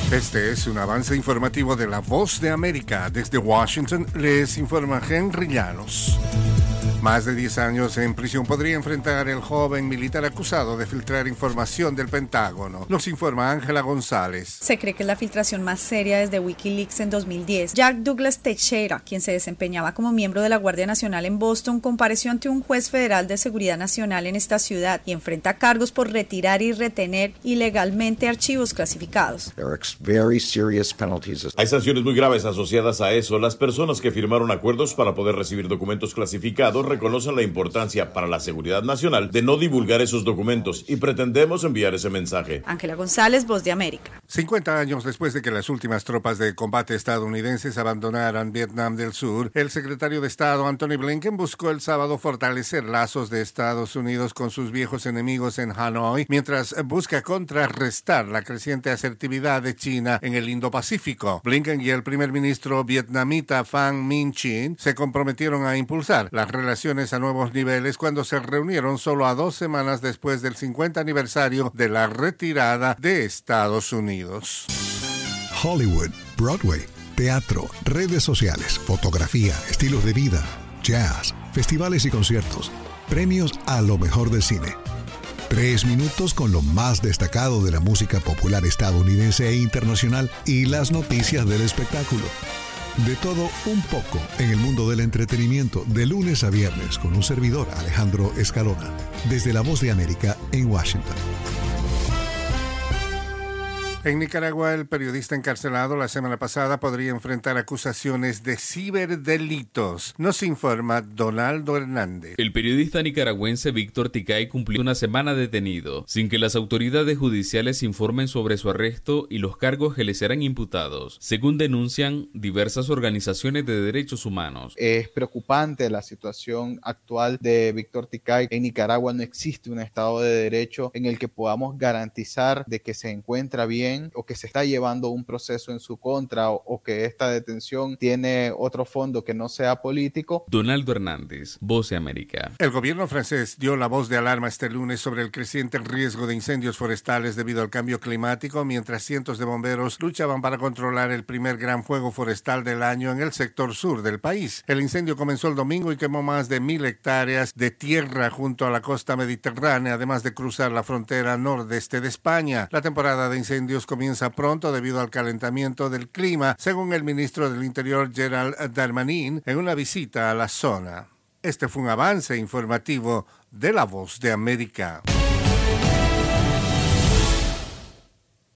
Este es un avance informativo de La Voz de América. Desde Washington les informa Henry Llanos. Más de 10 años en prisión podría enfrentar el joven militar acusado de filtrar información del Pentágono. Nos informa Ángela González. Se cree que es la filtración más seria desde Wikileaks en 2010. Jack Douglas Teixeira, quien se desempeñaba como miembro de la Guardia Nacional en Boston, compareció ante un juez federal de seguridad nacional en esta ciudad y enfrenta cargos por retirar y retener ilegalmente archivos clasificados. Hay sanciones muy graves asociadas a eso. Las personas que firmaron acuerdos para poder recibir documentos clasificados reconocen la importancia para la seguridad nacional de no divulgar esos documentos y pretendemos enviar ese mensaje. Ángela González, Voz de América. 50 años después de que las últimas tropas de combate estadounidenses abandonaran Vietnam del Sur, el secretario de Estado Antony Blinken buscó el sábado fortalecer lazos de Estados Unidos con sus viejos enemigos en Hanoi, mientras busca contrarrestar la creciente asertividad de China en el Indo-Pacífico. Blinken y el primer ministro vietnamita Pham Minh Chinh se comprometieron a impulsar las relaciones a nuevos niveles cuando se reunieron solo a 2 semanas después del 50 aniversario de la retirada de Estados Unidos. Hollywood, Broadway, teatro, redes sociales, fotografía, estilos de vida, jazz, festivales y conciertos, premios a lo mejor del cine. 3 minutos con lo más destacado de la música popular estadounidense e internacional y las noticias del espectáculo. De todo un poco en el mundo del entretenimiento, de lunes a viernes, con un servidor, Alejandro Escalona, desde La Voz de América en Washington. En Nicaragua, el periodista encarcelado la semana pasada podría enfrentar acusaciones de ciberdelitos. Nos informa Donaldo Hernández. El periodista nicaragüense Víctor Ticay cumplió una semana detenido, sin que las autoridades judiciales informen sobre su arresto y los cargos que le serán imputados, según denuncian diversas organizaciones de derechos humanos. Es preocupante la situación actual de Víctor Ticay. En Nicaragua no existe un Estado de Derecho en el que podamos garantizar de que se encuentra bien o que se está llevando un proceso en su contra o que esta detención tiene otro fondo que no sea político. Donaldo Hernández, Voz de América. El gobierno francés dio la voz de alarma este lunes sobre el creciente riesgo de incendios forestales debido al cambio climático, mientras cientos de bomberos luchaban para controlar el primer gran fuego forestal del año en el sector sur del país. El incendio comenzó el domingo y quemó más de 1,000 hectáreas de tierra junto a la costa mediterránea, además de cruzar la frontera nordeste de España. La temporada de incendios comienza pronto debido al calentamiento del clima, según el ministro del Interior Gerald Darmanin en una visita a la zona. Este fue un avance informativo de La Voz de América.